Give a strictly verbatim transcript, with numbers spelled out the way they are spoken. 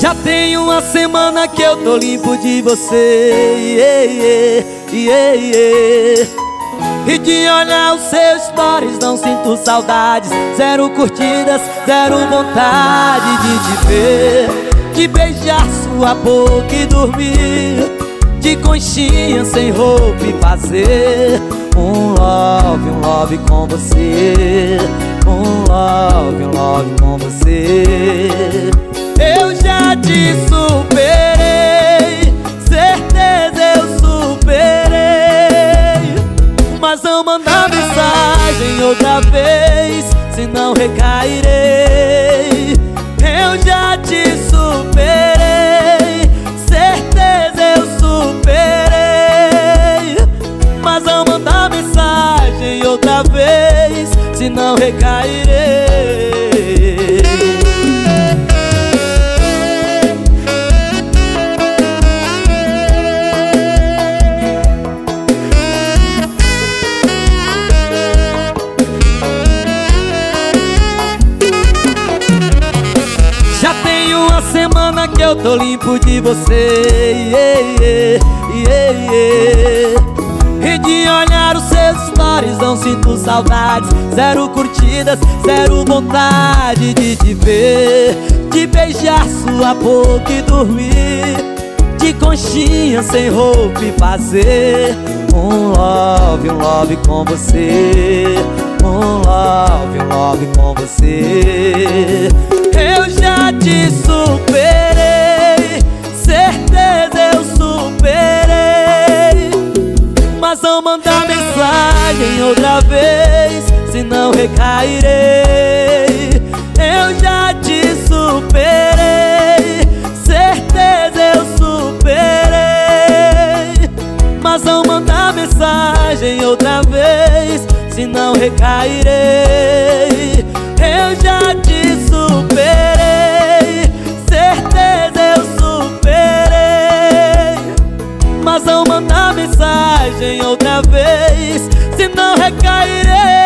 Já tem uma semana que eu tô limpo de você, yeah, yeah, yeah. E de olhar os seus stories não sinto saudades. Zero curtidas, zero vontade de te ver, de beijar sua boca e dormir de conchinha sem roupa e fazer um love, um love com você. Um love, um love com você. Eu já te superei, certeza eu superei, mas não mandar mensagem outra vez, senão recairei. Eu já te superei, certeza eu superei, mas não mandar mensagem outra vez, senão recairei. Já tem uma semana que eu tô limpo de você, yeah, yeah, yeah. E de olhar os seus stories não sinto saudades. Zero curtidas, zero vontade de te ver, de beijar sua boca e dormir de conchinha sem roupa e fazer um love, um love com você. Um love, um love com você. Eu já te superei, certeza eu superei, mas não mandar mensagem outra vez, senão recairei. Eu já te superei, certeza eu superei, mas não mandar mensagem outra vez, senão recairei. Eu já te superei, certeza eu superei, mas não mandar mensagem outra vez, senão recairei.